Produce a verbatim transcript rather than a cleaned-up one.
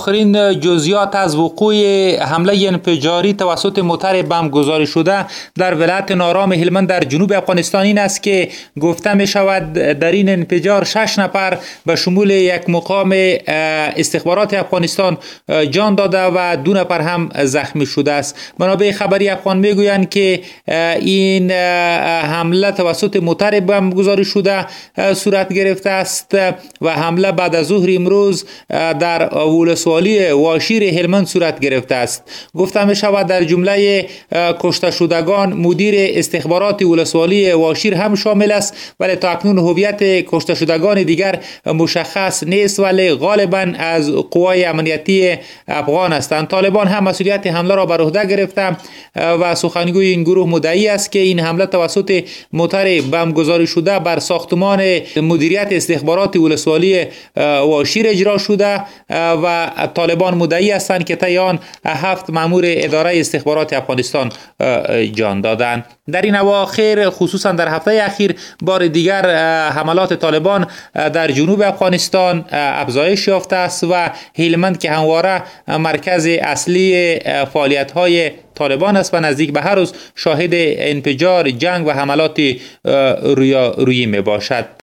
آخرین جزئیات از وقوع حمله انفجاری توسط موتر بم گذاری شده در ولایت نارام هلمند در جنوب افغانستان این است که گفته می شود در این انفجار شش نفر به شمول یک مقام استخبارات افغانستان جان داده و دو نفر هم زخمی شده است. منابع خبری افغان می گویند که این حمله توسط موتر بم گذاری شده صورت گرفته است و حمله بعد از ظهر امروز در ولسوالی واشیر هلمند صورت گرفته است. گفته می شود در جمله کشته شدگان مدیر استخبارات ولسوالی واشیر هم شامل است، ولی تا اکنون هویت کشته شدگان دیگر مشخص نیست، ولی غالبا از قوای امنیتی افغان هستند. طالبان هم مسئولیت حمله را بر عهده گرفته و سخنگوی این گروه مدعی است که این حمله توسط موتر بم گذاری شده بر ساختمان مدیریت استخبارات ولسوالی واشیر اجرا شده و طالبان مدعی هستند که طی آن هفت مأمور اداره استخبارات افغانستان جان دادند. در این اواخر خصوصا در هفته اخیر بار دیگر حملات طالبان در جنوب افغانستان افزایش یافته است و هلمند که همواره مرکز اصلی فعالیت‌های طالبان است و نزدیک به هر روز شاهد انفجار، جنگ و حملات رویایی می باشد.